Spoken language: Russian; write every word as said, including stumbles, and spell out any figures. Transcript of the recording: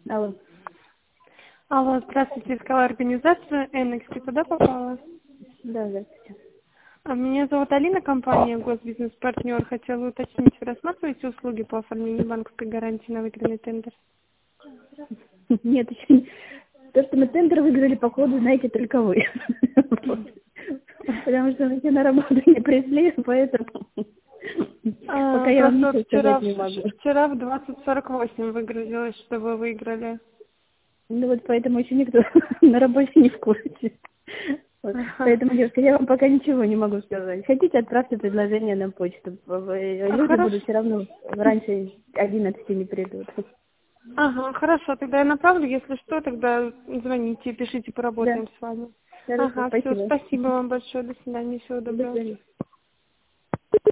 Алло. Алло, здравствуйте, искала организацию Энекси, туда попала? Да, здравствуйте. А, Меня зовут Алина, компания Госбизнес-партнер. Хотела уточнить, вы рассматриваете услуги по оформлению банковской гарантии на выигранный тендер? Нет, еще не. То, что мы тендер выиграли, походу, знаете, только вы. Потому что мы на работу не пришли, поэтому А, пока я вам просто ничего вчера, сказать не могу. вчера в двадцать сорок восемь выгрузилось, что вы выиграли. Ну вот поэтому еще никто на работе не в курсе. Вот. Ага. Поэтому, девушка, я вам пока ничего не могу сказать. Хотите, отправьте предложение на почту. А, Люди Хорошо. будут все равно раньше одиннадцати не придут. Ага, хорошо, тогда я направлю, если что, тогда звоните, пишите, Да, поработаем с вами. хорошо, Ага, все, спасибо. спасибо вам большое, до свидания, всего До доброго. свидания.